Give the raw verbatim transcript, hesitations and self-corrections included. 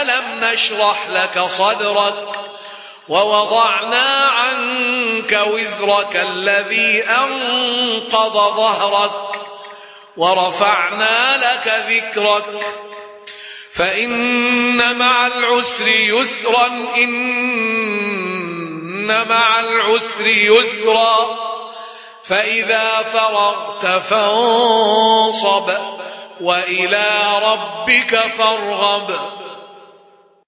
ألم نشرح لك صدرك ووضعنا عنك وزرك الذي أنقض ظهرك ورفعنا لك ذكرك فإن مع العسر يسرا إن مع العسر يسرا فإذا فرغت فانصب وإلى ربك فارغب